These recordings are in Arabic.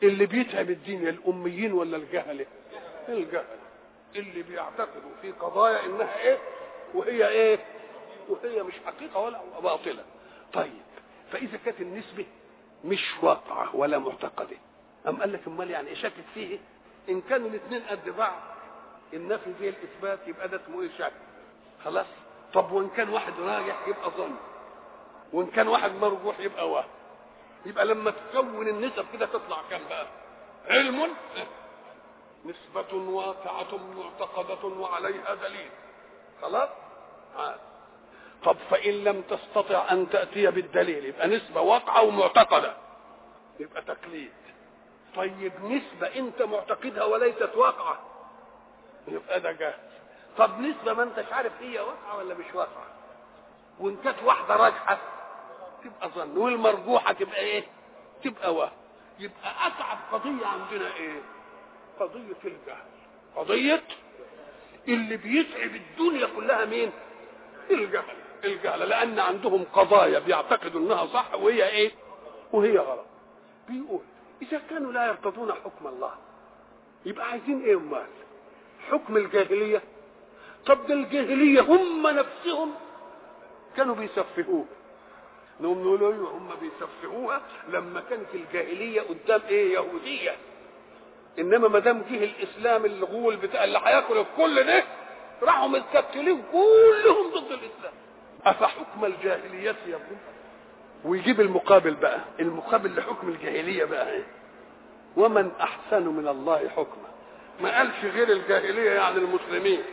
اللي بيتعب الدين الاميين ولا الجهله؟ الجهله اللي بيعتقدوا في قضايا انها ايه وهي ايه وهي مش حقيقه ولا باطله. طيب فاذا كانت النسبه مش واقعه ولا معتقده، ام قال لك امال يعني ايه شاكك فيه؟ ان كانوا الاثنين قد بعض، النفي زي الاثبات، يبقى ده اسمه ايه؟ شك. خلاص. طب وان كان واحد راجح يبقى ظن، وان كان واحد مرجوح يبقى وهم. يبقى لما تكون النسب كده تطلع كام بقى؟ علم نسبة واقعة معتقدة وعليها دليل. خلاص. طب فإن لم تستطع أن تأتي بالدليل يبقى نسبة واقعة ومعتقدة، يبقى تقليد. طيب نسبة أنت معتقدها وليست واقعة، يبقى ده جهل. طب نسبة ما أنتش عارف هي واقعة ولا مش واقعة، وإن كانت واحدة راجحة تبقى ظن، والمرجوحة تبقى إيه؟ تبقى وهم. يبقى أصعب قضية عندنا إيه؟ قضية الجهل. قضية اللي بيتعب الدنيا كلها مين؟ الجهل، لأن عندهم قضايا بيعتقدوا إنها صح وهي إيه؟ وهي غلط. بيقول إذا كانوا لا يرتضون حكم الله يبقى عايزين إيه أمال؟ حكم الجاهلية. طب ده الجاهلية هم نفسهم كانوا بيسفهوه. نقول له هم بيسفهوها لما كانت الجاهلية قدام إيه؟ يهودية. انما ما دام جه الاسلام الغول بتاع اللي هياكل الكل ده، راحوا متكتلين كلهم ضد الاسلام. افحكم الجاهليه يبغون؟ ويجيب المقابل بقى، المقابل لحكم الجاهليه بقى ايه؟ ومن احسن من الله حكما. ما قالش غير الجاهليه يعني المسلمين.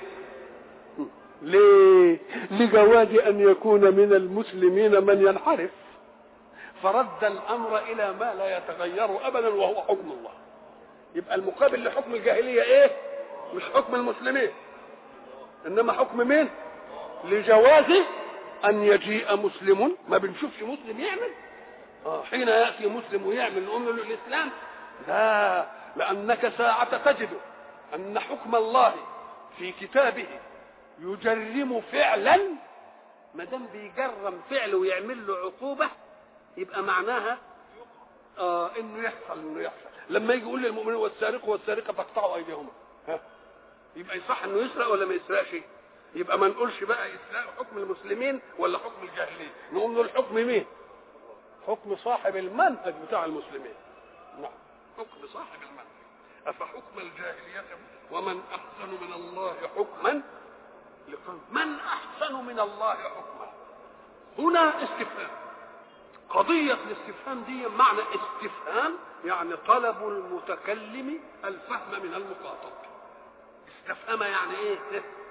ليه؟ لجواز ان يكون من المسلمين من ينحرف، فرد الامر الى ما لا يتغير ابدا وهو حكم الله. يبقى المقابل لحكم الجاهلية ايه؟ مش حكم المسلمين، انما حكم مين؟ لجوازه ان يجيء مسلم. ما بنشوفش مسلم يعمل حين يأتي مسلم ويعمل نقول له الاسلام لا، لانك ساعة تجد ان حكم الله في كتابه يجرم فعلا، ما دام بيجرم فعل ويعمل له عقوبة يبقى معناها انه يحصل. لما يجي يقول للمؤمنين والسارق والسارقه فاقطعوا ايديهما، يبقى يصح انه يسرق ولا ما يسرقش؟ يبقى ما نقولش بقى اسراء حكم المسلمين ولا حكم الجاهليه، نقول له الحكم مين؟ حكم صاحب المنهج بتاع المسلمين. نعم، حكم صاحب المنهج. افحكم الجاهليه ومن احسن من الله حكما لقوم. من احسن من الله حكما هنا استفهام. قضية الاستفهام دي معنى استفهام يعني طلب المتكلم الفهم من المخاطب. استفهم يعني ايه؟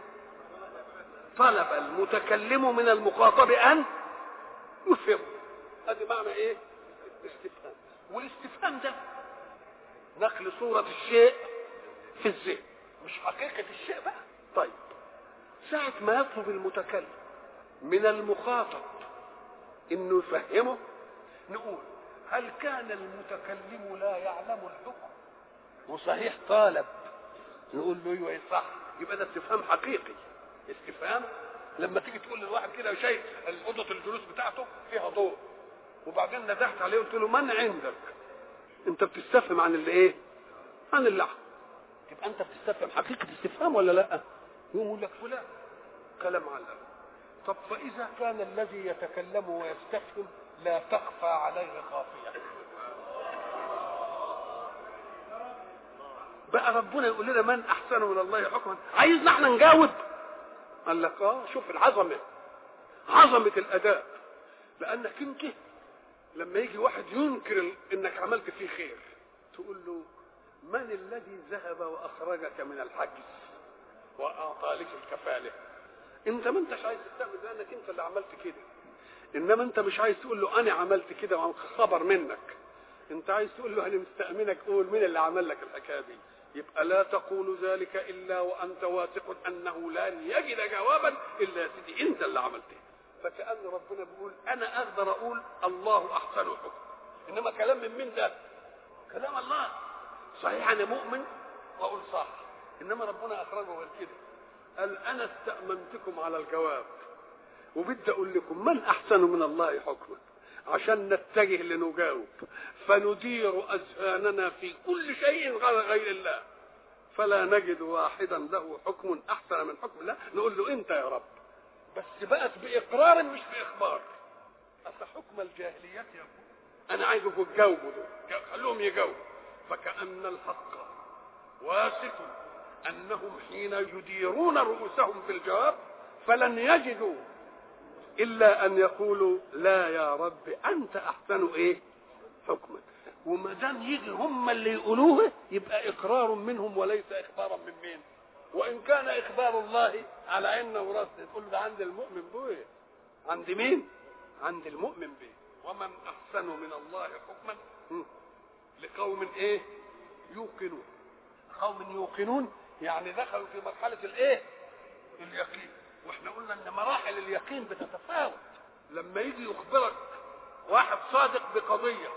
طلب المتكلم من المخاطب ان يفهم. هذا معنى ايه؟ استفهام. والاستفهام ده نقل صورة الشيء في الذهن، مش حقيقة الشيء بقى. طيب ساعة ما يطلب المتكلم من المخاطب انه يفهمه، نقول هل كان المتكلم لا يعلم الحكم وصحيح طالب؟ نقول له ايوه صح. يبقى ده استفهام حقيقي. استفهام لما تيجي تقول للواحد كده شيء اوضه الجلوس بتاعته فيها ضوء، وبعدين ندهت عليه وقلت له من عندك، انت بتستفهم عن اللي ايه؟ عن اللحم. تبقى انت بتستفهم حقيقه استفهام ولا لا؟ يقول لك فلان كلام علق. طب فاذا كان الذي يتكلم ويستفهم لا تخفى عليه خافيه، بقى ربنا يقول لنا من احسن من الله حكما، عايزنا احنا نجاوب؟ قال لك شوف العظمه، عظمه الاداء. لانك انت لما يجي واحد ينكر انك عملت فيه خير تقول له من الذي ذهب واخرجك من الحجز واعطى لك الكفاله؟ انت ما انتش عايز تستقبل لانك انت اللي عملت كده، انما انت مش عايز تقول له انا عملت كده وخبر منك، انت عايز تقول له انا مستأمنك، قول مين اللي عمل لك الحكايه دي. يبقى لا تقول ذلك الا وانت واثق انه لن يجد جوابا الا يا سيدي انت اللي عملته. فكأن ربنا بيقول انا اقدر اقول الله احسن حكم، انما كلام من مين ده؟ كلام الله. صحيح انا مؤمن واقول صح، انما ربنا اخرجه غير كده، قال انا استأمنتكم على الجواب وبدي اقول لكم من احسن من الله حكما. عشان نتجه لنجاوب، فندير أذهاننا في كل شيء غير الله، فلا نجد واحدا له حكم أحسن من حكم الله. نقول له أنت يا رب، بس بقت بإقرار مش بإخبار. أفحكم الجاهلية يقول، أنا عايزكم تجاوبوا دول، خلوهم يجاوبوا. فكأن الحق واثق أنهم حين يديرون رؤوسهم في الجواب فلن يجدوا إلا أن يقولوا لا يا رب أنت أحسن إيه حكما. وما دام يجي هم اللي يقولوه يبقى إقرار منهم وليس إخبارا من مين. وإن كان إخبار الله على عيننا وراسنا، تقول ده عند المؤمن به. عند مين؟ عند المؤمن به. ومن أحسن من الله حكما لقوم إيه يوقنون. قوم يوقنون يعني دخلوا في مرحلة الإيه اليقين. واحنا قلنا ان مراحل اليقين بتتفاوت. لما يجي يخبرك واحد صادق بقضية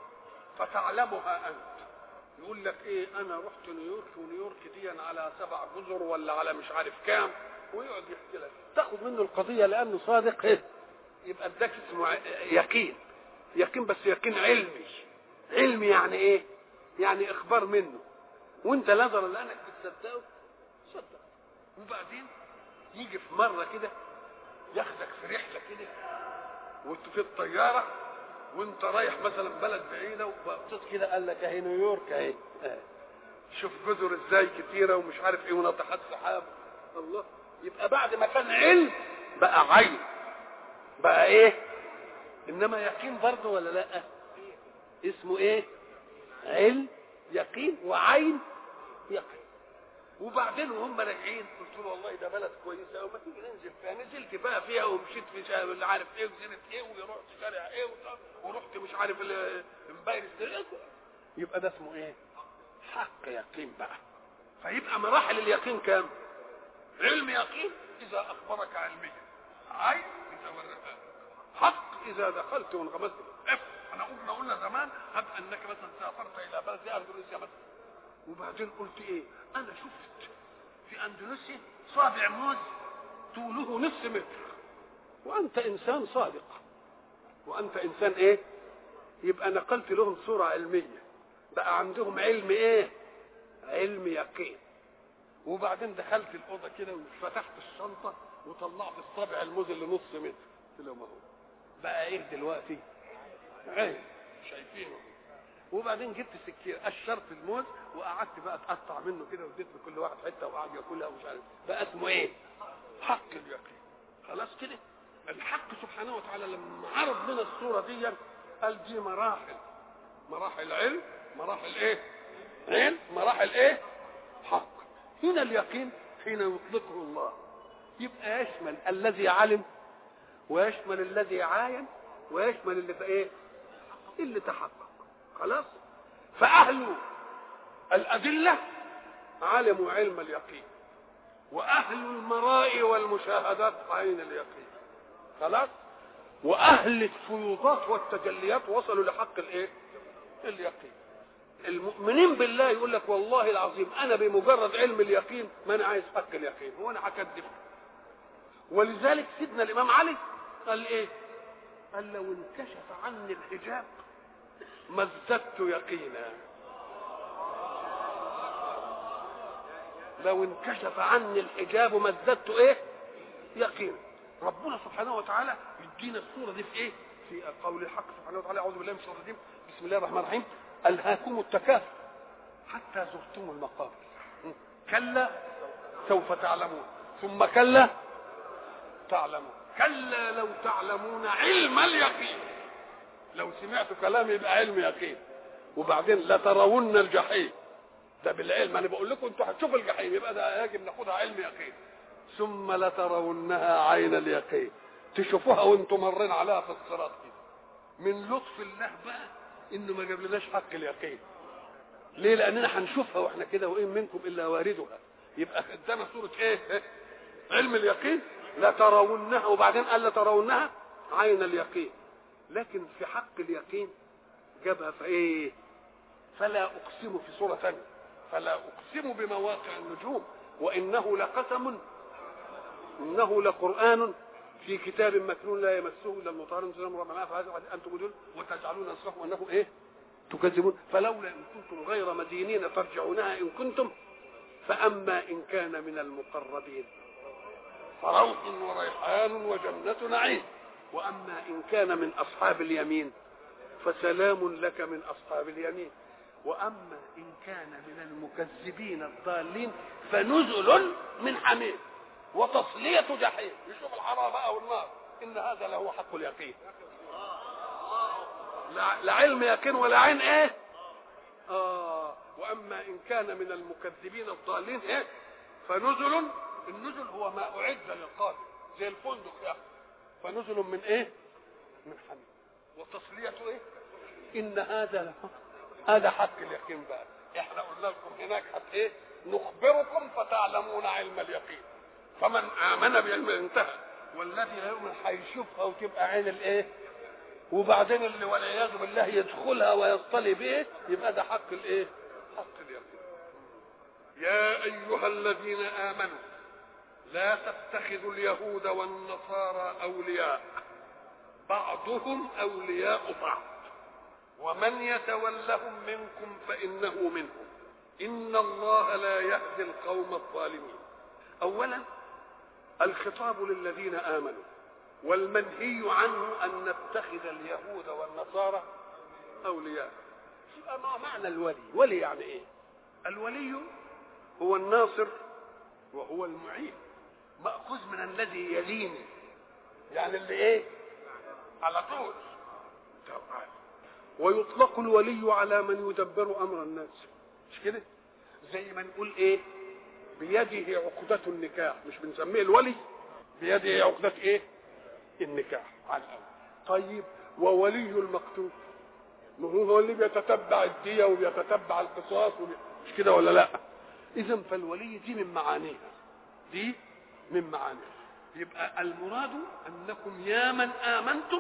فتعلمها انت، يقول لك ايه انا رحت نيويورك، ونيويورك دي على 7 جزر ولا على مش عارف كام، ويقعد يحكي لك، تاخد منه القضية لانه صادق ايه، يبقى اداك اسمه يقين. يقين بس يقين علمي. علمي يعني ايه؟ يعني اخبار منه، وانت نظرا لانك بتصدقه صدق. وبعدين يجي في مرة كده ياخدك في رحلة كده وانت في الطيارة وانت رايح مثلا بلد بعيدة وبقصد كده، قال لك اهي نيويورك اهي، شوف جزر ازاي كتيرة ومش عارف ايه وناطحات سحاب. الله، يبقى بعد ما كان علم بقى عين، بقى ايه؟ انما يقين برضه ولا لا؟ اسمه ايه؟ علم يقين وعين يقين. وبعدين وهم راجعين قلت له والله ده بلد كويسه وما تيجي ننزل فيها. نزلت بقى فيها ومشيت في اللي عارف ايه وزنت ايه ورحت شارع ايه ورحت مش عارف امبارح ايه. يبقى ده اسمه ايه؟ حق يقين بقى. فيبقى مراحل اليقين كام؟ علم يقين اذا اخبرك علميا، عين اذا ورقك، حق اذا دخلت وانغمست. احنا قلنا زمان هب انك مثلا سافرت الى بلد زي اندونيسيا مثلا، وبعدين قلت ايه؟ انا شفت في اندونيسيا صابع موز طوله نص متر، وانت انسان صادق وانت انسان ايه؟ يبقى نقلت لهم صورة علمية، بقى عندهم علم ايه؟ علم يقين. وبعدين دخلت الاوضه كده وفتحت الشنطه وطلعت الصابع الموز اللي نص متر، قلت لهم اهو بقى ايه دلوقتي؟ عين شايفينه. وبعدين جبت سكينه قشرت الموز وقعدت بقى اتقطع منه كده واديت لكل واحد حته وقعد ياكلها ومش عارف. بقى اسمه ايه؟ حق اليقين. خلاص كده. الحق سبحانه وتعالى لما عرض لنا الصوره دي قال دي مراحل علم، مراحل ايه؟ علم، مراحل ايه؟ حق. هنا اليقين حين يطلقه الله يبقى يشمل الذي علم ويشمل الذي عاين ويشمل اللي ايه؟ اللي تحقق. خلاص. فأهل الأدلة علموا علم اليقين، وأهل المرائي والمشاهدات عين اليقين. خلاص. وأهل الفيوضات والتجليات وصلوا لحق الايه؟ اليقين. المؤمنين بالله يقول لك والله العظيم انا بمجرد علم اليقين ما انا عايز حق اليقين وانا هكذب. ولذلك سيدنا الامام علي قال ايه؟ قال لو انكشف عني الحجاب ما ازددت يقينا. لو انكشف عني الحجاب ما ازددت ايه؟ يقينا. ربنا سبحانه وتعالى يدينا الصوره دي في ايه؟ في قول الحق سبحانه وتعالى اعوذ بالله من الشيطان الرجيم بسم الله الرحمن الرحيم ألهاكم التكاثر حتى زرتم المقابر كلا سوف تعلمون ثم كلا تعلمون كلا لو تعلمون علم اليقين. لو سمعت كلامي يبقى علم يقين. وبعدين لترون الجحيم، ده بالعلم انا بقول لكم انتوا هتشوفوا الجحيم يبقى ده يجب ناخدها علم يقين. ثم لترونها عين اليقين، تشوفوها وانتم مرين عليها في الصراط كده. من لطف الله بقى انه ما جابلناش حق اليقين. ليه؟ لاننا هنشوفها واحنا كده وان منكم الا واردها. يبقى قدامنا صوره ايه؟ علم اليقين. لا ترونها، وبعدين قال لا ترونها عين اليقين. لكن في حق اليقين جابها في ايه؟ فلا اقسم في سوره ثانيه فلا اقسم بمواقع النجوم وانه لقسم انه لقران في كتاب مكنون لا يمسه الا المطهرون فهذا انتم مدون وتجعلون اصرفه انه ايه تكذبون فلولا ان كنتم غير مدينين ترجعونها ان كنتم فاما ان كان من المقربين فروح وريحان وجنة نعيم واما ان كان من اصحاب اليمين فسلام لك من اصحاب اليمين واما ان كان من المكذبين الضالين فنزل من حميم وتصلية جحيم. يشوف الحرارة بقى والنار. ان هذا له حق اليقين. لا علم يقين ولا عين ايه واما ان كان من المكذبين الضالين ايه فنزل. النزل هو ما اعد للقادم زي الفندق يعني. فنزل من ايه من حميم وتصلية ايه ان هذا له هذا حق اليقين. بقى احنا قلنا لكم هناك حق ايه نخبركم فتعلمون علم اليقين. فمن امن بعلم انتهى والذي لا يؤمن هيشوفها وتبقى عين الايه وبعدين اللي والعياذ بالله يدخلها ويصطلي به يبقى ده حق الايه حق اليقين. يا ايها الذين امنوا لا تتخذوا اليهود والنصارى اولياء بعضهم اولياء بعض ومن يتولهم منكم فانه منهم ان الله لا يهدي القوم الظالمين. اولا الخطاب للذين امنوا والمنهي عنه ان نتخذ اليهود والنصارى اولياء. يبقى ما معنى الولي؟ ولي يعني ايه؟ الولي هو الناصر وهو المعين ماخوذ من الذي يليني يعني اللي ايه على طول. ويطلق الولي على من يدبر امر الناس مش كده؟ زي ما نقول ايه بيده عقدة النكاح مش بنسميه الولي بيده عقدة ايه النكاح على الأول. طيب وولي المقتول ما هو اللي بيتتبع الدية وبيتتبع القصاص مش كده ولا لا؟ اذا فالولي دي من معانيها دي من معانيها. يبقى المراد انكم يا من امنتم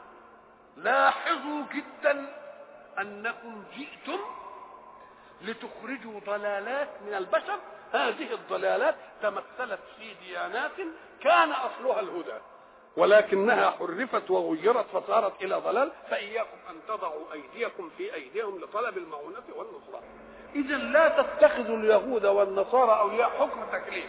لاحظوا جدا انكم جئتم لتخرجوا ضلالات من البشر. هذه الضلالات تمثلت في ديانات كان اصلها الهدى ولكنها حرفت وغيرت فصارت الى ضلال. فاياكم ان تضعوا ايديكم في ايديهم لطلب المعونة والنصرة. اذا لا تتخذوا اليهود والنصارى اولياء حكم تكليف.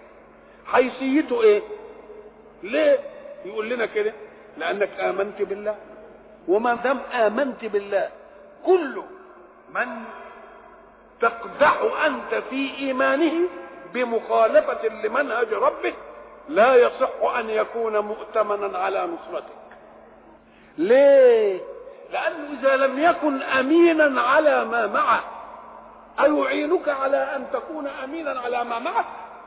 حيثيته ايه؟ ليه يقول لنا كده؟ لانك امنت بالله وما دام امنت بالله كل من تقدح انت في ايمانه بمخالفة لمنهج ربك لا يصح ان يكون مؤتمنا على نصرتك. ليه؟ لانه اذا لم يكن امينا على ما معه ايعينك على ان تكون امينا على ما معك؟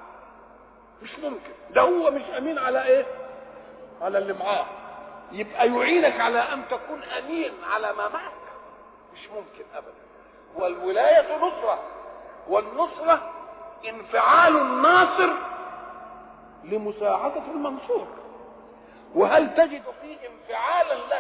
مش ممكن. ده هو مش امين على ايه؟ على اللي معاه. يبقى يعينك على ان تكون امين على ما معك؟ مش ممكن ابدا. والولاية نصرة والنصرة انفعال الناصر لمساعدة المنصور. وهل تجد فيه انفعالا لك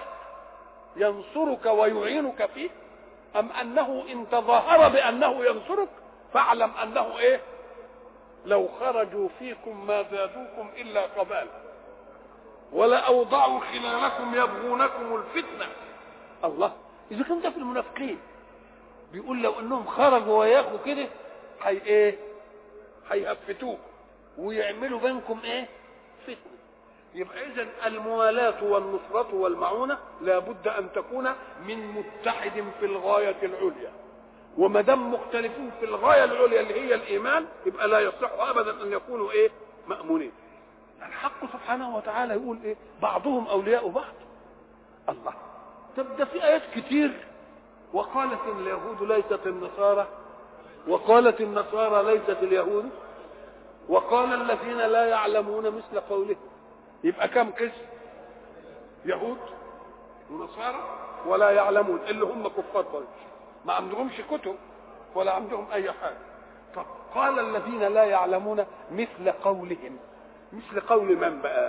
ينصرك ويعينك فيه ام انه ان تظاهر بانه ينصرك فاعلم انه ايه لو خرجوا فيكم ما زادوكم الا قبالا ولا اوضعوا خلالكم يبغونكم الفتنة. الله اذا كنت في المنافقين بيقول لو انهم خرجوا وياخوا كده هي ايه هيهفتوك ويعملوا بينكم ايه فتنة. يبقى اذا الموالاة والنصرة والمعونة لابد ان تكون من متحد في الغاية العليا. وما دام مختلفين في الغاية العليا اللي هي الايمان يبقى لا يصح ابدا ان يكونوا ايه مأمونين. الحق سبحانه وتعالى يقول ايه بعضهم اولياء بعض. الله طب ده في ايات كتير وقالت اليهود ليست النصارى وقالت النصارى ليست اليهود وقال الذين لا يعلمون مثل قولهم. يبقى كم قسم؟ يهود النصارى ولا يعلمون اللي هم كفار قريش ما عندهمش كتب ولا عندهم اي حاجه. طب قال الذين لا يعلمون مثل قولهم. مثل قول من بقى؟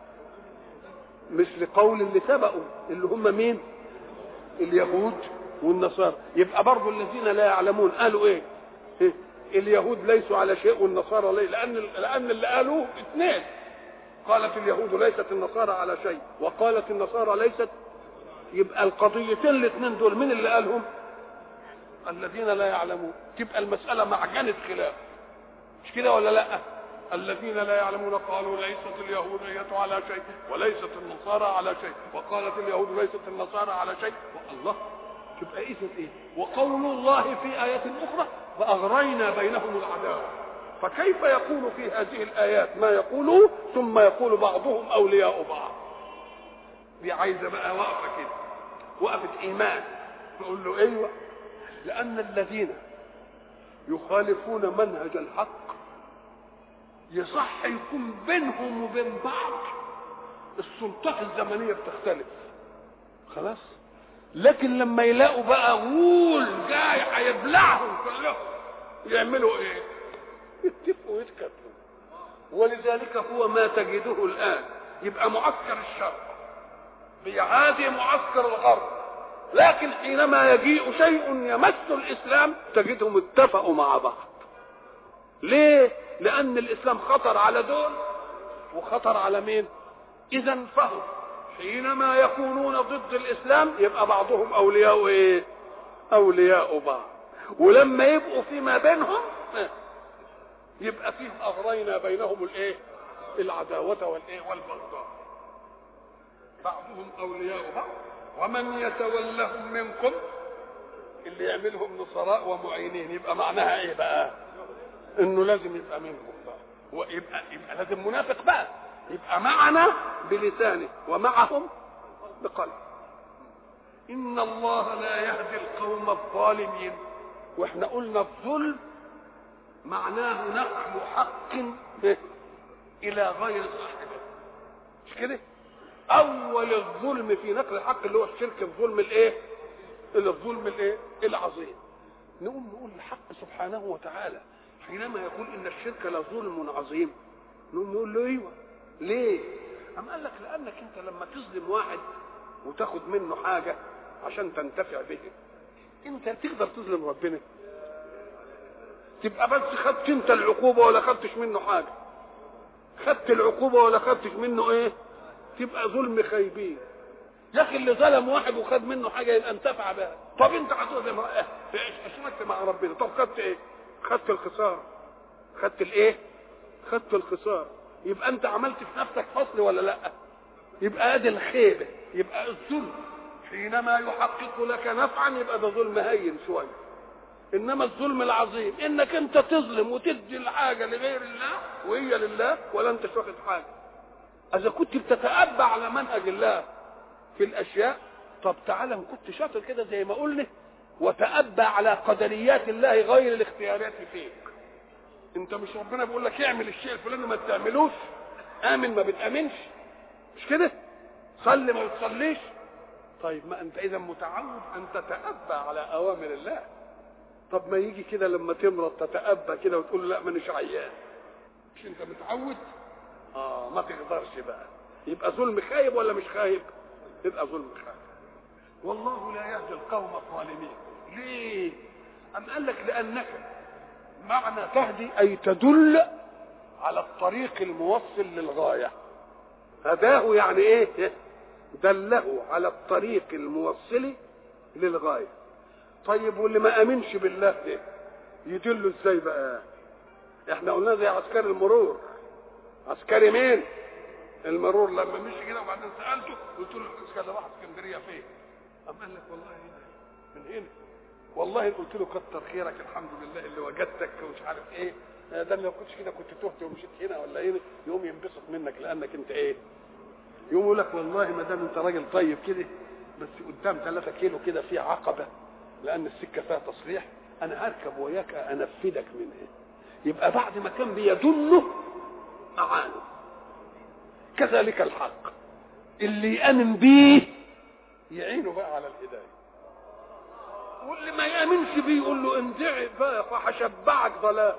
مثل قول اللي سبقوا اللي هم مين؟ اليهود والنصارى. يبقى برضو الذين لا يعلمون قالوا ايه؟ اليهود ليسوا على شيء والنصارى ليه؟ لان اللي قالوه اثنين قالت اليهود ليست النصارى على شيء وقالت النصارى ليست، يبقى القضيتين الاثنين دول من اللي قالهم؟ الذين لا يعلمون. تبقى المسألة معجنة خلاف، مش كده ولا لا؟ الذين لا يعلمون قالوا ليست اليهودية على شيء وليست النصارى على شيء وقالت اليهود ليست النصارى على شيء. الله، تبقى ايه؟ وقول الله في آية أخرى فأغرينا بينهم العداوة. فكيف يقول في هذه الآيات ما يقولوا ثم يقول بعضهم أولياء بعض؟ دي عايزة بقى وقفة كده، وقفة إيمان. نقول له أيوة، لأن الذين يخالفون منهج الحق يصح يكون بينهم وبين بعض السلطات الزمنية بتختلف، خلاص، لكن لما يلاقوا بقى غول جاي هيبلعهم كلهم يعملوا ايه؟ يتفقوا ويتكتلوا. ولذلك هو ما تجده الآن، يبقى معسكر الشرق بيعادي معسكر الغرب، لكن حينما يجيء شيء يمس الإسلام تجدهم اتفقوا مع بعض. ليه؟ لأن الإسلام خطر على دول وخطر على مين؟ إذا فهم حينما يكونون ضد الإسلام يبقى بعضهم أولياء إيه؟ أولياء بعض. ولما يبقوا فيما بينهم يبقى فيه أغرينا بينهم الإيه؟ العداوة والإيه؟ والبغضاء. بعضهم أولياء بعض ومن يتولهم منكم، اللي يعملهم نصراء ومعينين، يبقى معناها إيه بقى؟ إنه لازم يبقى منهم بقى، ويبقى لازم منافق بقى، يبقى معنا بلسانه ومعهم بقلبه. إن الله لا يهدي القوم الظالمين. واحنا قلنا الظلم معناه نقل حق إلى غير صاحبه، مش كده؟ أول الظلم في نقل الحق اللي هو الشرك، الظلم الإيه؟ الظلم الإيه؟ العظيم. نقول الحق سبحانه وتعالى حينما يقول إن الشرك لظلم عظيم، نقول له أيوه. ليه؟ أم قال لك لأنك أنت لما تظلم واحد وتاخد منه حاجة عشان تنتفع به، أنت تقدر تظلم ربنا؟ تبقى بس خدت أنت العقوبة ولا خدتش منه حاجة، خدت العقوبة ولا خدتش منه إيه؟ تبقى ظلم خايبين. يا أخي اللي ظلم واحد وخد منه حاجة يبقى انتفع بها. طب أنت هتظلم اشتركت مع ربنا، طب خدت إيه؟ خدت الخسارة. خدت الإيه؟ خدت الخسارة. يبقى انت عملت في نفسك فصل ولا لا؟ يبقى ادي الخيبه. يبقى الظلم حينما يحقق لك نفعا يبقى ده ظلم هين شويه، انما الظلم العظيم انك انت تظلم وتدي الحاجه لغير الله وهي لله ولا انت واخد حاجه. اذا كنت بتتأبى على منهج الله في الاشياء، طب تعالى ان كنت شاطر كده زي ما قلنا وتأبى على قدريات الله غير الاختيارات فيك. انت مش ربنا بيقول لك اعمل الشيء الفلاني ما تعملوش؟ امن ما بتامنش، مش كده؟ صلي ما بتصليش. طيب ما انت اذا متعود ان تتأبى على اوامر الله. طب ما يجي كده لما تمرض تتأبى كده وتقول لا مانيش عيان، مش انت متعود؟ ما تقدرش بقى. يبقى ظلم خايب ولا مش خايب؟ يبقى ظلم خايب. والله لا يهدي القوم الظالمين. ليه؟ أم قال لك لأنك معنى تهدي أي تدل على الطريق الموصل للغاية. هداه يعني إيه؟ دله على الطريق الموصل للغاية. طيب واللي ما أمنش بالله ده يدله إزاي بقى؟ إحنا قلنا زي عسكري المرور. عسكري مين؟ المرور. لما مشي كده وبعدين سألته قلت له كذا واحد اسكندرية فين؟ أم قال لك والله هنا من هنا. والله قلت له كتر خيرك الحمد لله اللي وجدتك ومش عارف ايه، ده لو كنتش كده كنت تهت ومشيت هنا ولا هنا. يقوم ينبسط منك لانك انت ايه؟ يقوم يقول لك والله ما دام انت راجل طيب كده، بس قدام 3 كيلو كده في عقبه لان السكه فيها تصليح، انا هركب وياك انفذك منها. يبقى بعد ما كان بيدله اعانه. كذلك الحق اللي يامن بيه يعينه بقى على الهدايه، واللي ما يامنش بيه يقول له اندعي بقى فهشبعك ضلال.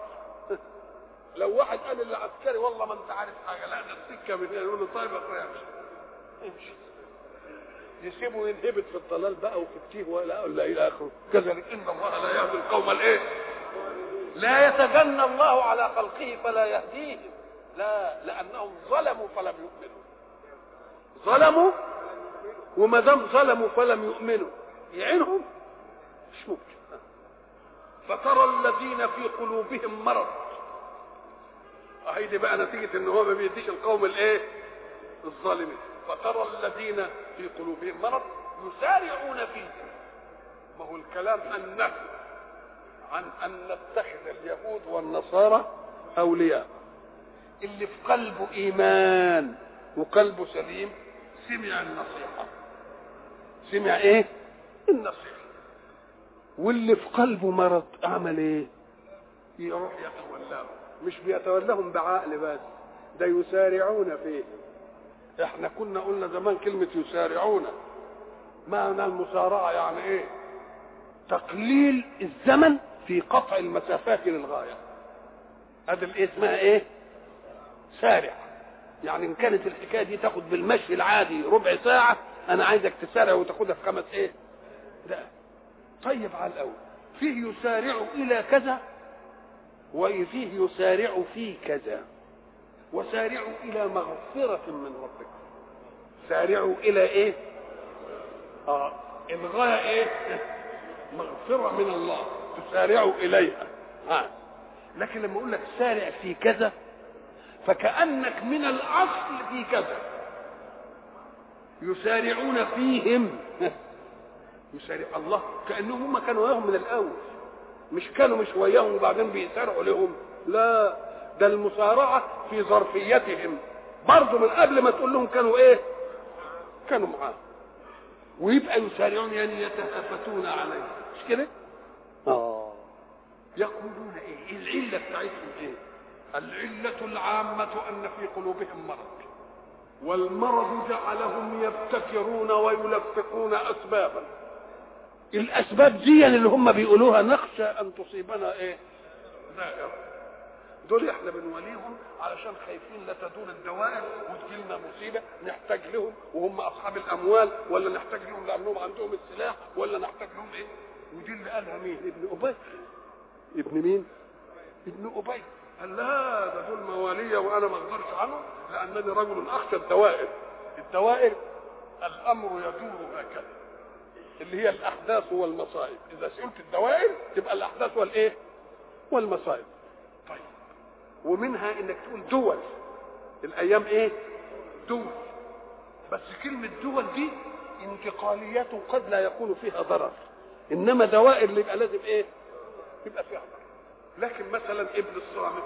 لو واحد قال للعسكري والله ما انت عارف حاجه، لا ده السكه من هنا، يقول له طيب يا اخويا امشي. يسيبه ينهبط في الضلال بقى وفي التيه ولا الى اخره. كذلك ان الله لا يهدي القوم الايه؟ لا يتجنى الله على خلقه فلا يهديهم. لا، لانهم ظلموا فلم يؤمنوا. ظلموا، وما دام ظلموا فلم يؤمنوا يعينهم؟ مش ممكن. فترى الذين في قلوبهم مرض، هيدي بقى نتيجه ان هو ما بيديش القوم الايه؟ الظالمين. فترى الذين في قلوبهم مرض يسارعون فيه. ما هو الكلام النهي عن ان نتخذ اليهود والنصارى اولياء. اللي في قلبه ايمان وقلبه سليم سمع النصيحه، سمع ايه؟ النصيحه. واللي في قلبه مرض اعمل ايه؟ يروح يتولاهم. مش بيتولاهم بعقل بس، ده يسارعون فيه. احنا كنا قلنا زمان كلمه يسارعون، معنى المسارعه يعني ايه؟ تقليل الزمن في قطع المسافات للغايه. هذا الايه اسمها ايه؟ سارع. يعني ان كانت الحكايه دي تاخد بالمشي العادي ربع ساعه، انا عايزك تسارع وتاخدها في 5 ايه؟ دقائق. طيب على الاول فيه يسارع الى كذا، وفيه يسارع في كذا. وسارعوا الى مغفره من ربكم. سارعوا الى ايه؟ الغايه ايه؟ مغفره من الله تسارعوا اليها. لكن لما اقول لك سارع في كذا، فكأنك من الاصل في كذا. يسارعون فيهم يسارع الله، كأنهم هم كانوا وياهم من الاول، مش كانوا مش وياهم وبعدين بيسارعوا لهم. لا، ده المسارعه في ظرفيتهم برضه من قبل ما تقول لهم كانوا ايه؟ كانوا معاه. ويبقى يسارعون يعني يتهافتون عليه، مش كده؟ يقولون ايه؟ العله بتاعتهم ايه؟ العله العامه ان في قلوبهم مرض، والمرض جعلهم يبتكرون ويلفقون اسبابا. الاسباب دي اللي هم بيقولوها نخشى ان تصيبنا ايه؟ دائره. دول احنا بنوليهم علشان خايفين لا تدور الدوائر وتجيلنا مصيبه نحتاج لهم وهم اصحاب الاموال، ولا نحتاج لهم لانهم عندهم السلاح، ولا نحتاج لهم ايه؟ ودي اللي قالها مين؟ ابن ابي. ابن مين؟ ابن ابي. قال لا، ده دول مواليه وانا ما اقدرش عنهم لانني رجل اخشى الدوائر. الدوائر الامر يدور هكذا، اللي هي الاحداث والمصائب. اذا سئلت الدوائر تبقى الاحداث والايه؟ والمصائب. طيب، ومنها انك تقول دول. الايام ايه؟ دول. بس كلمه دول دي انتقاليات قد لا يكون فيها ضرر، انما دوائر اللي يبقى لازم ايه؟ يبقى فيها ضرر. لكن مثلا ابن الصامت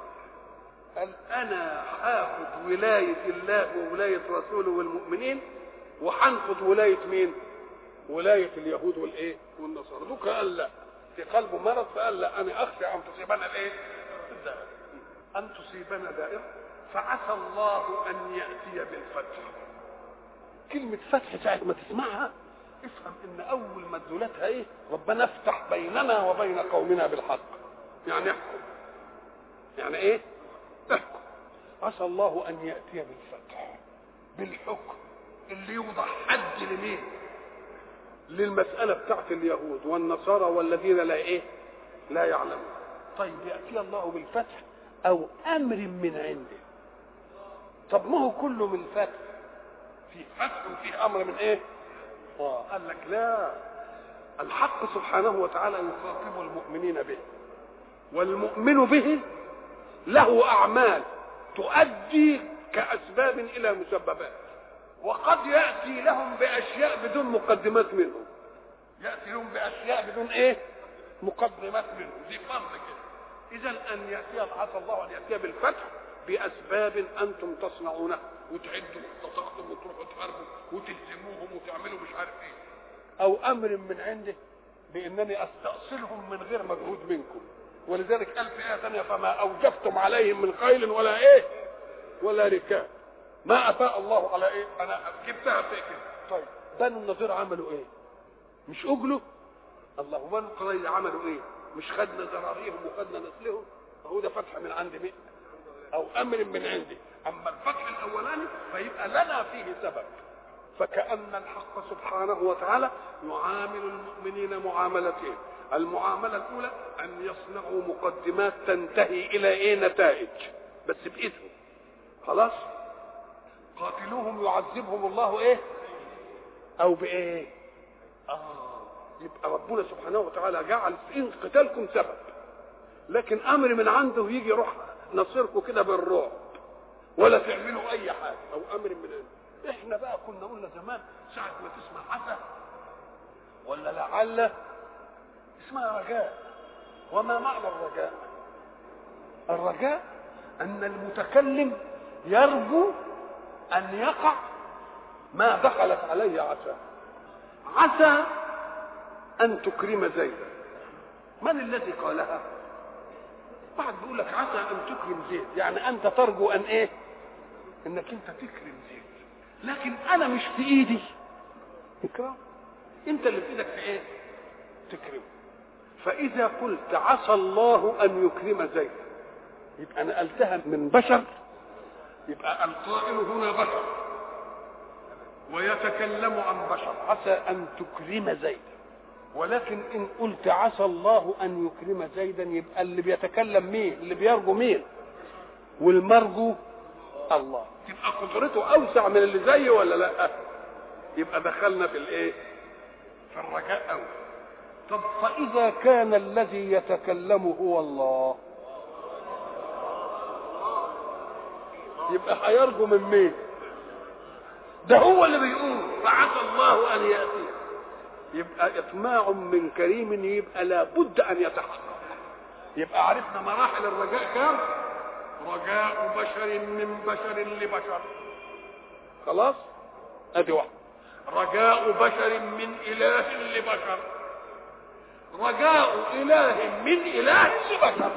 قال انا هاخد ولايه الله وولايه رسوله والمؤمنين، وهنفض ولايه مين؟ ولايه اليهود والايه؟ والنصارى. دوك قال لا، في قلبه مرض، فقال لا، انا اخشى ان تصيبنا الايه؟ الدائره. ان تصيبنا دائره فعسى الله ان ياتي بالفتح. كلمه فتح ساعه ما تسمعها افهم ان اول مدلولاتها ايه؟ ربنا افتح بيننا وبين قومنا بالحق. يعني احكم. يعني ايه؟ احكم. عسى الله ان ياتي بالفتح، بالحكم اللي يوضح حد لمين؟ للمساله بتاعت اليهود والنصارى والذين لا ايه؟ لا يعلمون. طيب ياتي الله بالفتح او امر من عنده. طب ما هو كله من فتح، في فتح وفي امر من ايه؟ قال لك لا، الحق سبحانه وتعالى يخاطب المؤمنين به، والمؤمن به له اعمال تؤدي كاسباب الى مسببات، وقد ياتي لهم باشياء بدون مقدمات منهم. ياتي لهم باشياء بدون ايه؟ مقدمات منهم. دي فرض كده. اذا ان ياتي عسى الله ان ياتي بالفتح باسباب انتم تصنعونها، وتعدوا وتقتحموا وتروحوا تحاربوا وتهزموهم وتعملوا مش عارف ايه. او امر من عنده بانني استاصلهم من غير مجهود منكم. ولذلك قال في ايه ثانيه فما اوجفتم عليهم من خيل ولا ايه؟ ولا ركاب. ما افاء الله على ايه؟ انا جبتها في كده. طيب بنو النضير عملوا ايه؟ مش اجلوا؟ الله. وبنو قريظة عملوا ايه؟ مش خدنا ذراريهم وخدنا نسلهم؟ هو ده فتح من عند مين؟ او امر من عندي. اما الفتح الاولاني فيبقى لنا فيه سبب. فكأن الحق سبحانه وتعالى يعامل المؤمنين معاملتين. المعاملة الأولى أن يصنعوا مقدمات تنتهي إلى إيه؟ نتائج. بس بايدهم. خلاص، قاتلوهم يعذبهم الله ايه او بايه. يبقى ربنا سبحانه وتعالى جعل في قتالكم سبب، لكن امر من عنده يجي يروح نصركم كده بالرعب ولا تعملوا اي حاجه، او امر من عنده. احنا بقى كنا قلنا زمان ساعه ما تسمع عسى ولا لعل اسمها رجاء. وما معنى الرجاء؟ الرجاء ان المتكلم يرجو ان يقع ما دخلت عليه عسى. عسى ان تكرم زيدا. من الذي قالها؟ واحد بيقول لك عسى ان تكرم زيد، يعني انت ترجو ان ايه؟ انك انت تكرم زيد، لكن انا مش في ايدي اكرام، انت اللي في ايدك في ايه؟ تكرمه. فاذا قلت عسى الله ان يكرم زيد يبقى نقلتها من بشر، يبقى القائل هنا بشر ويتكلم عن بشر، عسى ان تكرم زيدا. ولكن ان قلت عسى الله ان يكرم زيدا يبقى اللي بيتكلم مين؟ اللي بيرجو مين؟ والمرجو الله. تبقى قدرته اوسع من اللي زيه ولا لا؟ يبقى دخلنا في الايه؟ في الرجاء أول. طب فاذا كان الذي يتكلم هو الله يبقى هيرجو من مين؟ ده هو اللي بيقول فعسى الله ان ياتي. يبقى اطماع من كريم يبقى لابد ان يتحقق. يبقى عرفنا مراحل الرجاء كام؟ رجاء بشر من بشر لبشر. خلاص، ادي واحد. رجاء بشر من اله لبشر. رجاء اله من اله لبشر.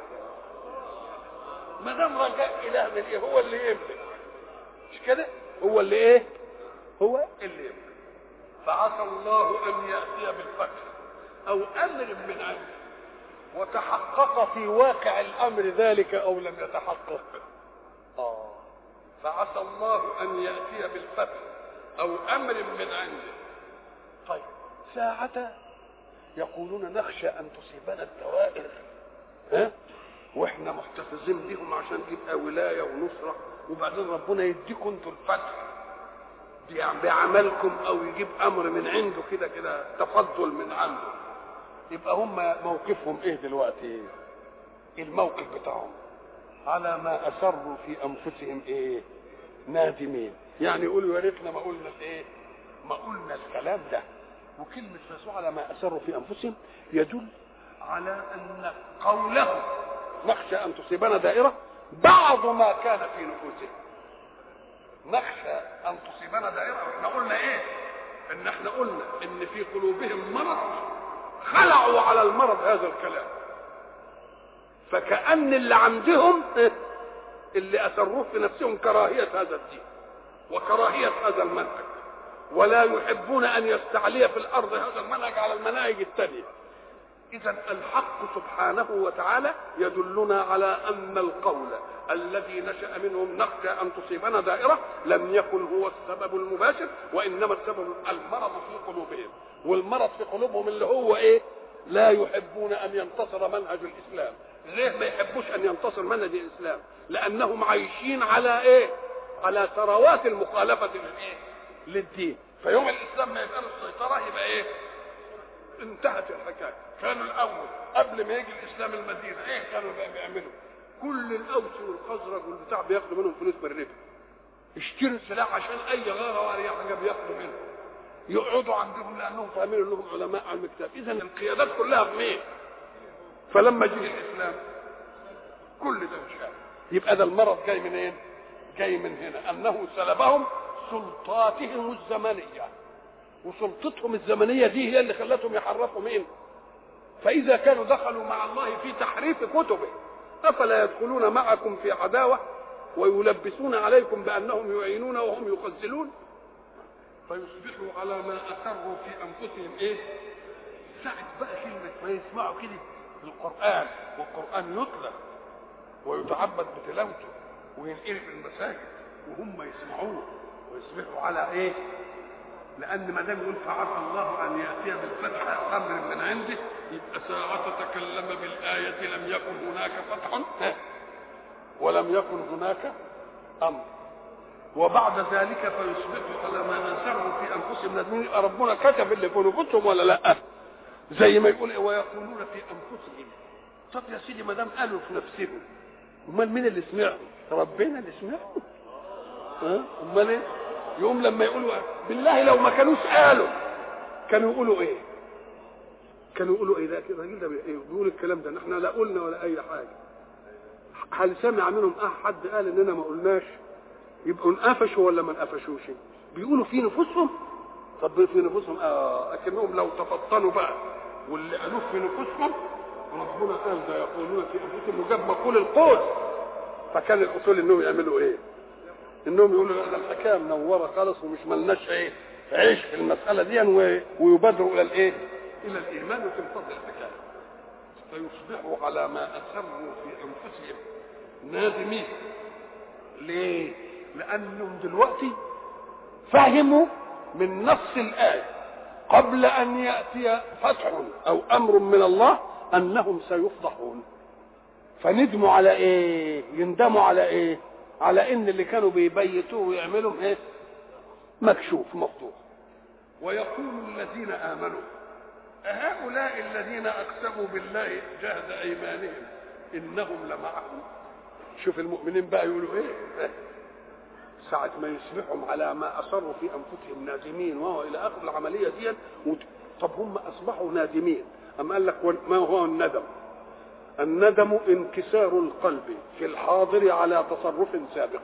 ما دام رجاء اله من ايه؟ هو اللي يملك، مش كده؟ هو اللي ايه؟ هو اللي يملك. فعسى الله ان ياتي بالفتح او امر من عنده، وتحقق في واقع الامر ذلك او لم يتحقق. فعسى الله ان ياتي بالفتح او امر من عنده. طيب ساعة يقولون نخشى ان تصيبنا الدوائر، واحنا محتفظين بهم عشان يبقى ولايه ونصره، وبعدين ربنا يديكم انتوا الفتح بعملكم او يجيب امر من عنده كده كده تفضل من عنده. يبقى هم موقفهم ايه دلوقتي؟ الموقف بتاعهم على ما اسروا في انفسهم ايه؟ نادمين. يعني يقولوا يا ريتنا ما قلنا ايه؟ ما قلنا الكلام ده. وكلمه فسوء على ما اسروا في انفسهم يدل على ان قوله نخشى ان تصيبنا دائره بعض ما كان في نفوسهم. نخشى ان تصيبنا دائره، احنا قلنا ايه؟ ان احنا قلنا ان في قلوبهم مرض، خلعوا على المرض هذا الكلام، فكأن اللي عندهم اللي أسروه في نفسهم كراهية هذا الدين وكراهية هذا المنهج، ولا يحبون أن يستعلي في الأرض هذا المنهج على المناهج التانية. إذن الحق سبحانه وتعالى يدلنا على أن القول الذي نشأ منهم نخشى أن تصيبنا دائرة لم يكن هو السبب المباشر، وإنما السبب المرض في قلوبهم. والمرض في قلوبهم اللي هو إيه؟ لا يحبون أن ينتصر منهج الإسلام. ليه ما يحبوش أن ينتصر منهج الإسلام؟ لأنهم عايشين على إيه؟ على ثروات المخالفة للإيه؟ للدين. فيوم الإسلام ما يبقى له السيطرة يبقى إيه؟ انتهت الحكاية. كانوا الأول قبل ما يجي الإسلام المدينة إيه كانوا بيعملوا؟ كل الأوس والخزرج والبتاع بياخدوا منهم فلوس بالربا، يشتروا السلاح عشان أي غارة ولا أي حاجة بياخدوا منهم، يقعدوا عندهم لأنهم فاهمين أنهم علماء علم الكتاب. إذن القيادات كلها بمين؟ فلما جه الإسلام كل ده انشاء. يبقى ده المرض جاي من ايه؟ جاي من هنا، انه سلبهم سلطاتهم الزمنيه، وسلطتهم الزمنيه دي هي اللي خلتهم يحرفوا مين؟ فاذا كانوا دخلوا مع الله في تحريف كتبه افلا يدخلون معكم في عداوه ويلبسون عليكم بانهم يعينون وهم يخذلون، فيصبحوا على ما اسروا في انفسهم ايه؟ ساعه بقى كلمه ما يسمعوا كده القران والقران يتلى ويتعبد بتلاوته وينقل في المساجد وهم يسمعوه ويصبحوا على ايه؟ لان ما دام يقول فعسى الله ان ياتي بالفتح امر من عنده، يبقى ساعة تكلم بالايه لم يكن هناك فتح ولم يكن هناك امر، وبعد ذلك فيصبحوا على ما اسروا في انفسهم نادمين. ربنا كتب اللي في نفوسهم ولا لا؟ زي ما يقول ويقولون في انفسهم. طب يا سيدي ما دام قالوا في نفسهم، امال مين اللي سمعهم؟ ربنا اللي سمعهم. امال ايه؟ يقوم لما يقولوا بالله لو ما كانوش قالوا كانوا يقولوا ايه؟ كانوا يقولوا ايه؟ ده الراجل ده بيقول الكلام ده احنا لا قلنا ولا اي حاجه. هل سمع منهم حد قال اننا ما قلناش؟ يبقوا انقفشوا ولا ما انقفشوش؟ بيقولوا في نفوسهم. طب في نفوسهم اكنهم لو تفطنوا بقى واللي قالوه في نفوسهم ربنا قال ده يقولون في انفسهم وجاب مقول القول. فكان الاصول انهم يعملوا ايه؟ انهم يقولوا لا ده الحكايه منوره خالص ومش ملناش ايه عيش في المساله دي ويبادروا الى الايه؟ الى الايمان وتنفض الحكايه. فيصبحوا على ما اسروا في انفسهم نادمين. ليه؟ لانهم دلوقتي فهموا من نص الايه قبل ان ياتي فتح او امر من الله انهم سيفضحون. فندموا على ايه؟ يندموا على ايه؟ على ان اللي كانوا بيبيتوه ويعملوا ايه؟ مكشوف مفتوح. ويقول الذين امنوا أهؤلاء الذين اقسموا بالله جهد ايمانهم انهم لمعكم. شوف المؤمنين بقى يقولوا ايه ساعة ما يصبحهم على ما اصروا في انفسهم نادمين وهو الى اخر العملية دي. طب هم اصبحوا نادمين، اما قال لك ما هو الندم؟ الندم انكسار القلب في الحاضر على تصرف سابق.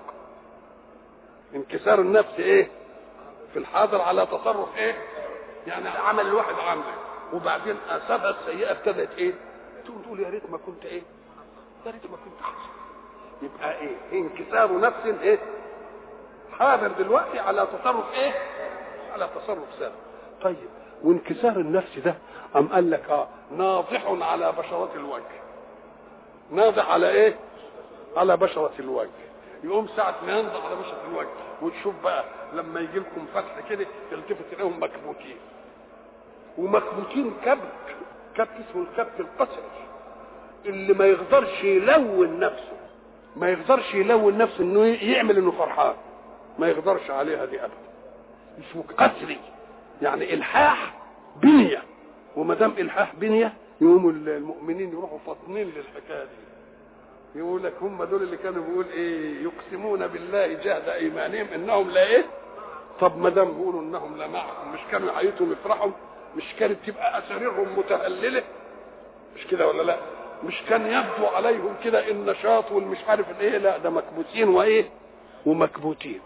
انكسار النفس ايه في الحاضر على تصرف ايه؟ يعني عمل الواحد عمله وبعدين اثارها السيئه ابتدت ايه؟ تقول يا ريت ما كنت ايه؟ يا ريت ما كنت حاسس. يبقى ايه؟ انكسار نفس ايه؟ حاضر دلوقتي على تصرف ايه؟ على تصرف سابق. طيب وانكسار النفس ده ام قال لك ناضح على بشرة الوجه. ناضح على ايه؟ على بشرة الوجه. يقوم ساعة ما ينضح على بشرة الوجه وتشوف بقى لما يجي لكم فتح كده تلتفت اليهم مكبوتين. ومكبوتين كبت اسمه الكبت القسري اللي ما يقدرش يلون نفسه. ما يقدرش يلون نفسه انه يعمل انه فرحان. ما يقدرش عليها دي ابدا. اسمه قسري يعني الحاح بنيه. وما دام الحاح بنيه يقوموا المؤمنين يروحوا فاطنين للحكايه دي. يقول لك هم دول اللي كانوا بيقول ايه؟ يقسمون بالله جهد ايمانهم انهم لا ايه؟ طب ما دام بيقولوا انهم لا معكم مش كانوا يعيطوا ويفرحوا؟ مش كانت تبقى اساريرهم متهلله؟ مش كده ولا لا؟ مش كان يبدو عليهم كده النشاط والمش عارف الايه؟ لا ده مكبوتين وايه؟ ومكبوتين.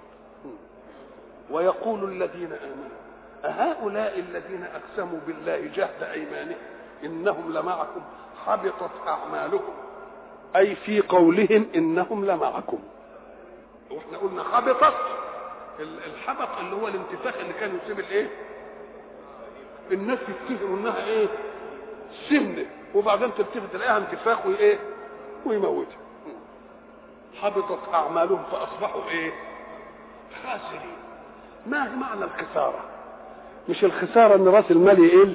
ويقول الذين امنوا أهؤلاء الذين اقسموا بالله جهد ايمانهم انهم لمعكم حبطت اعمالهم. اي في قولهم انهم لمعكم. واحنا قلنا حبطت. الحبط اللي هو الانتفاخ اللي كان يسيب الايه؟ الناس تفتكروا انها ايه؟ سمنه وبعدين تلتفت تلاقيها انتفاخ وايه؟ ويموتها. حبطت اعمالهم فاصبحوا ايه؟ خاسرين. ما هي معنى الخساره؟ مش الخساره ان راس المال يقل.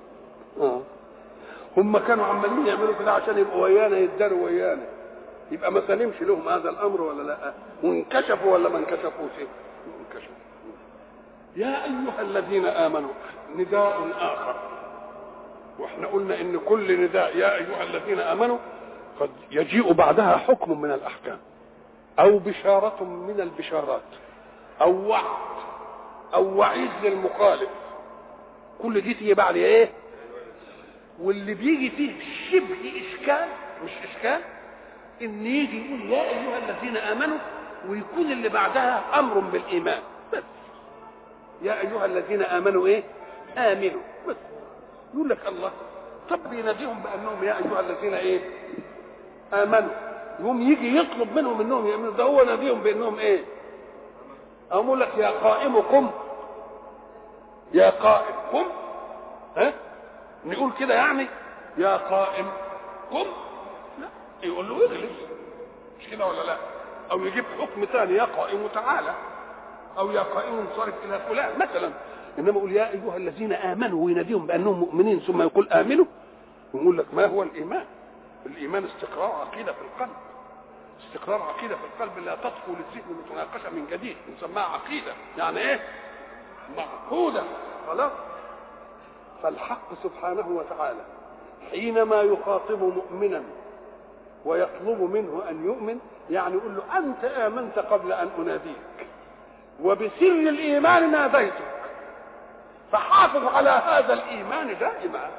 هم كانوا عمالين يعملوا كده عشان يبقوا ويانا يداروا ويانا. يبقى ما سلمش لهم هذا الامر ولا لا؟ وانكشفوا ولا ما انكشفوش؟ انكشفوا. يا ايها الذين امنوا نداء اخر. واحنا قلنا ان كل نداء يا ايها الذين امنوا قد يجيء بعدها حكم من الاحكام او بشاره من البشارات او وعد او وعيد للمخالف. كل دي تيجي بعد ايه؟ واللي بيجي فيه شبه اشكال مش اشكال ان يجي يقول يا ايها الذين امنوا ويكون اللي بعدها امر بالايمان بس. يا ايها الذين امنوا ايه؟ امنوا بس. يقول لك الله طب بيناديهم بانهم يا ايها الذين ايه؟ امنوا. يقوم يجي يطلب منهم انهم يؤمنوا. ده هو ناديهم بانهم ايه؟ اقول لك يا قائم قم. يا قائم قم. ها؟ نقول كده يعني يا قائم قم. لا يقول له اجلس. مش كده ولا لا؟ او يجيب حكم ثاني يا قائم تعالى او يا قائم انصرف الى فلان مثلا. انما يقول يا ايها الذين امنوا ويناديهم بانهم مؤمنين ثم يقول امنوا. ويقول لك ما هو الايمان؟ الايمان استقرار عقيده في القلب. استقرار عقيده في القلب لا تطفو للذهن متناقشه من جديد، نسميها عقيده. يعني ايه؟ معقوده خلاص. فالحق سبحانه وتعالى حينما يخاطب مؤمنا ويطلب منه ان يؤمن، يعني يقول له انت امنت قبل ان اناديك، وبسر الايمان ناديتك، فحافظ على هذا الايمان دائما.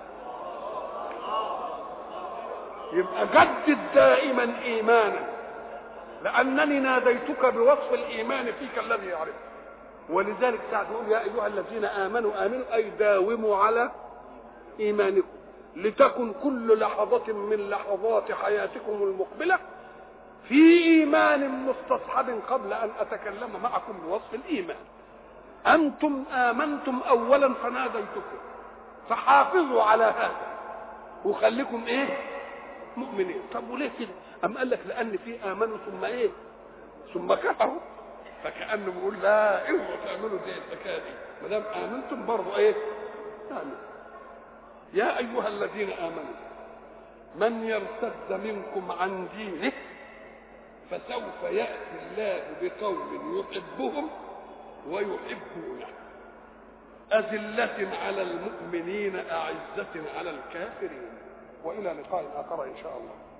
يبقى جدد دائما ايمانا، لانني ناديتك بوصف الايمان فيك الذي يعرفه. ولذلك ساعة نقول يا ايها الذين امنوا امنوا، اي داوموا على ايمانكم، لتكن كل لحظة من لحظات حياتكم المقبلة في ايمان مستصحب قبل ان اتكلم معكم بوصف الايمان. انتم امنتم اولا فناديتكم، فحافظوا على هذا وخليكم ايه؟ مؤمنين. طب وليه كده؟ ام قال لك لان في امنوا ثم ايه؟ ثم كفروا، فكانه بيقول لا اوعوا تعملوا زي الحكايه دي، ما دام امنتم برضه ايه؟ آمنوا. يا ايها الذين امنوا من يرتد منكم عن دينه فسوف ياتي الله بقوم يحبهم ويحبونه أذلة على المؤمنين أعزة على الكافرين. وإلى لقاء آخر إن شاء الله.